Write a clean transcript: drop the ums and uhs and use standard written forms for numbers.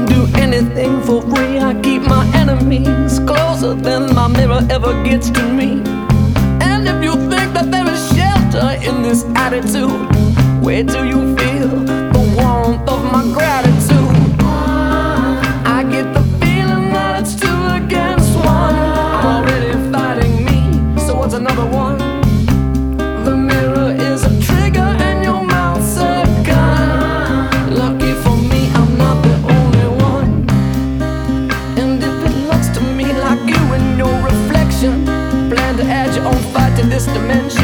do anything for free. I keep my enemies closer than my mirror ever gets to me. And if you think that there is shelter in this attitude, where do you feel the warmth of my gratitude? I get the feeling that it's two against one. I'm already fighting me, so what's another one? The mirror is a trigger and your mouth's a gun. Lucky for me, I'm not the only one. And if it looks to me like you and your reflection plan to add your own fight to this dimension,